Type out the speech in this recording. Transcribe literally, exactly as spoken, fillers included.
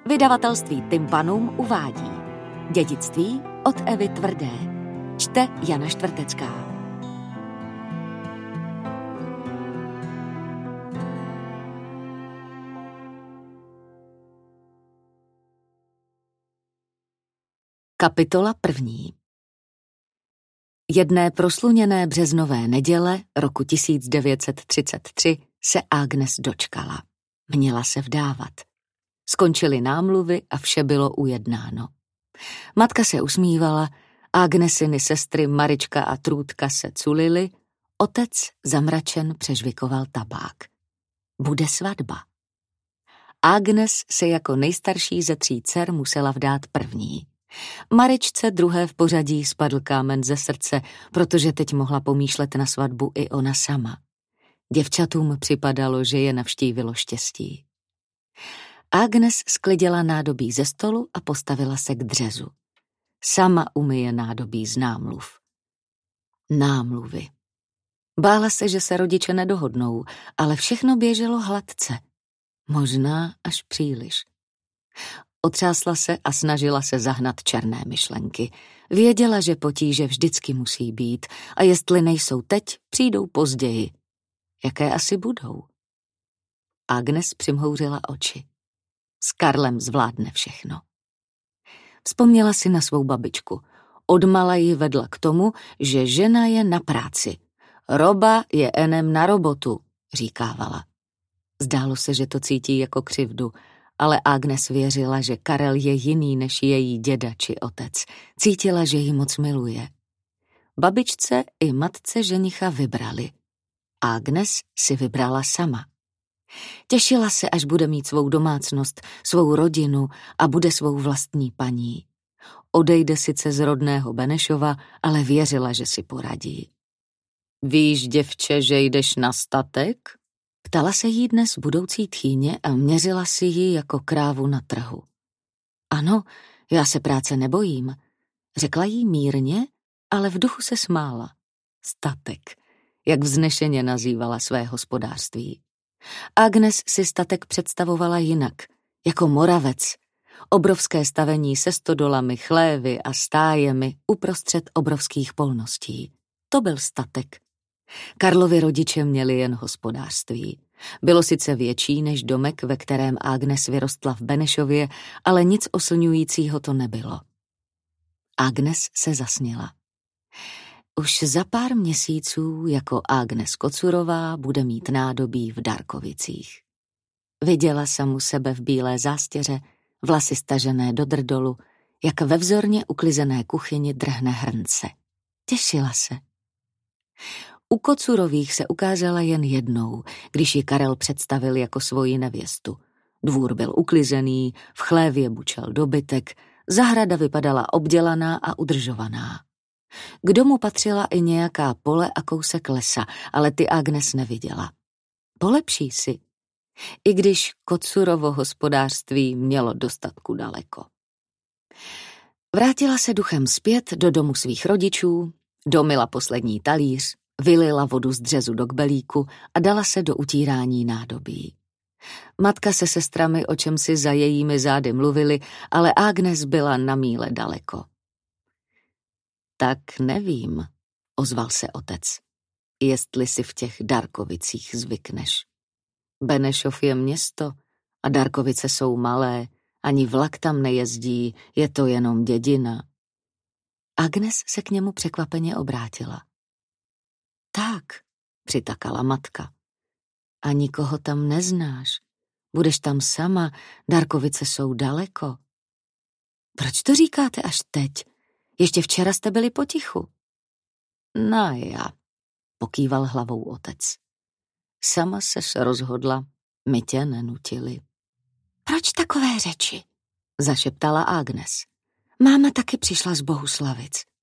Vydavatelství Tympanum uvádí Dědictví od Evy Tvrdé. Čte Jana Štvrtecká. Kapitola první. Jedné prosluněné březnové neděle roku tisíc devět set třicet tři se Agnes dočkala. Měla se vdávat. Skončily námluvy a vše bylo ujednáno. Matka se usmívala, Agnesiny sestry Marička a Trůdka se culily, otec zamračen přežvikoval tabák. Bude svatba. Agnes se jako nejstarší ze tří dcer musela vdát první. Maričce druhé v pořadí spadl kámen ze srdce, protože teď mohla pomýšlet na svatbu i ona sama. Děvčatům připadalo, že je navštívilo štěstí. Agnes sklidila nádobí ze stolu a postavila se k dřezu. Sama umyje nádobí z námluv. Námluvy. Bála se, že se rodiče nedohodnou, ale všechno běželo hladce. Možná až příliš. Otřásla se a snažila se zahnat černé myšlenky. Věděla, že potíže vždycky musí být a jestli nejsou teď, přijdou později. Jaké asi budou? Agnes přimhouřila oči. S Karlem zvládne všechno. Vzpomněla si na svou babičku. Odmala ji vedla k tomu, že žena je na práci. Roba je enem na robotu, říkávala. Zdálo se, že to cítí jako křivdu, ale Agnes věřila, že Karel je jiný než její děda či otec. Cítila, že ji moc miluje. Babičce i matce ženicha vybrali. Agnes si vybrala sama. Těšila se, až bude mít svou domácnost, svou rodinu a bude svou vlastní paní. Odejde sice z rodného Benešova, ale věřila, že si poradí. Víš, děvče, že jdeš na statek? Ptala se jí dnes budoucí tchýně a měřila si ji jako krávu na trhu. Ano, já se práce nebojím, řekla jí mírně, ale v duchu se smála. Statek, jak vznešeně nazývala své hospodářství. Agnes si statek představovala jinak, jako Moravec, obrovské stavení se stodolami, chlévy a stájemi uprostřed obrovských polností. To byl statek. Karlovi rodiče měli jen hospodářství. Bylo sice větší než domek, ve kterém Agnes vyrostla v Benešově, ale nic oslňujícího to nebylo. Agnes se zasněla. Už za pár měsíců jako Agnes Kocurová bude mít nádobí v Darkovicích. Viděla samu sebe v bílé zástěře, vlasy stažené do drdolu, jak ve vzorně uklizené kuchyni drhne hrnce. Těšila se. U Kocurových se ukázala jen jednou, když ji Karel představil jako svoji nevěstu. Dvůr byl uklizený, v chlévě bučel dobytek, zahrada vypadala obdělaná a udržovaná. K domu patřila i nějaká pole a kousek lesa, ale ty Agnes neviděla. Polepší si, i když Kocurovo hospodářství mělo dostatku daleko. Vrátila se duchem zpět do domu svých rodičů, domyla poslední talíř, vylila vodu z dřezu do kbelíku a dala se do utírání nádobí. Matka se sestrami o čem si za jejími zády mluvili, ale Agnes byla na míle daleko. Tak nevím, ozval se otec, jestli si v těch Darkovicích zvykneš. Benešov je město a Darkovice jsou malé, ani vlak tam nejezdí, je to jenom dědina. Agnes se k němu překvapeně obrátila. Tak, přitakala matka. A nikoho tam neznáš. Budeš tam sama, Darkovice jsou daleko. Proč to říkáte až teď? Ještě včera jste byli potichu. No já, pokýval hlavou otec. Sama ses rozhodla, my tě nenutili. Proč takové řeči? Zašeptala Agnes. Máma taky přišla z Bohuslavic.